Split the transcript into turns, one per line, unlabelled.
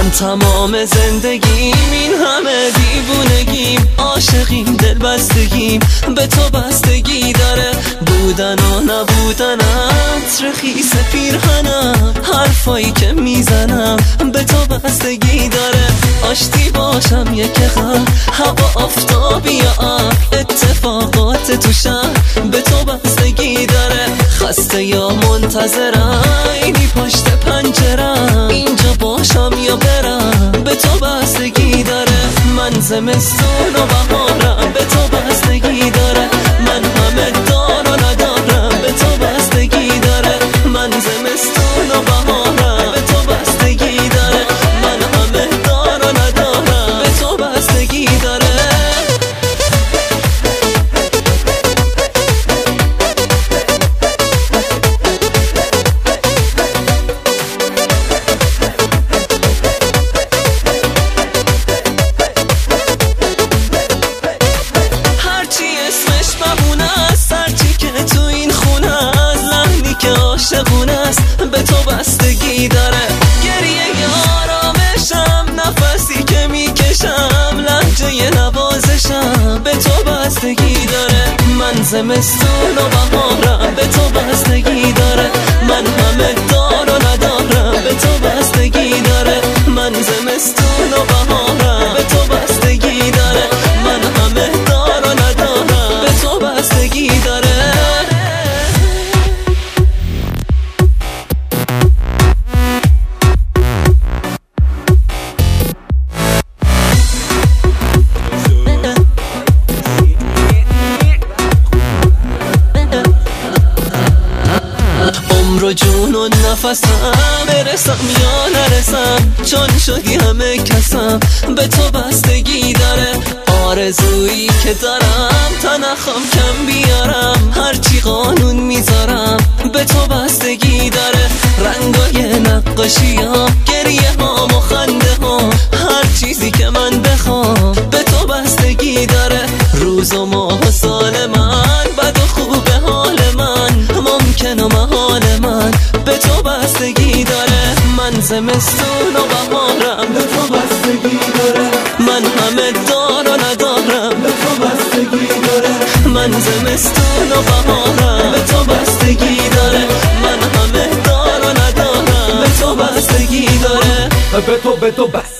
تمام زندگیم این همه دیوونگیم، عاشقیم دلبستگیم به تو بستگی داره. بودن و نبودنم، رخیص پیرهنم، حرفایی که میزنم به تو بستگی داره. آشتی باشم یک غم، هوا آفتابی یا اتفاقات تو شهر به تو بستگی داره. خسته یا منتظرم، اینی پشت پنجرم، اینجا باشم یا برم به تو بستگی داره. من زمستون و بهارم به تو بستگی داره. من همه دار و ندارم به تو بستگی داره. من زمستون و بهارم به تو بستگی داره. من همه دار و ندارم به تو بستگی داره. به تو بستگی داره. گریه آرامشم، نفسی که میکشم، لحجه نوازشم به تو بستگی داره. من زمستون و بهارم به تو بستگی داره. من همه دار و ندارم به تو بستگی داره. من زمستون و بهارم به تو بستگی داره. من همه دار و ندارم به تو بستگی داره. عمر و جون و نفسم، برسم یا نرسم، چون شدی همه کسم به تو بستگی داره. آرزویی که دارم تا نخوام کم بیارم، هرچی قانون میذارم به تو بستگی داره. رنگای نقاشی ها، گریه ها و خنده ها، هر چیزی که من بخوام به تو بستگی داره. روز و ماه و سال من، بد و خوب حال من، ممکن و محال من به تو بستگی داره. من زمستون و بهارم به تو بستگی داره. من همه دار و ندارم به تو بستگی داره. من زمستون و بهارم به تو بستگی داره. من همه دار و ندارم به تو بستگی داره.
به تو بس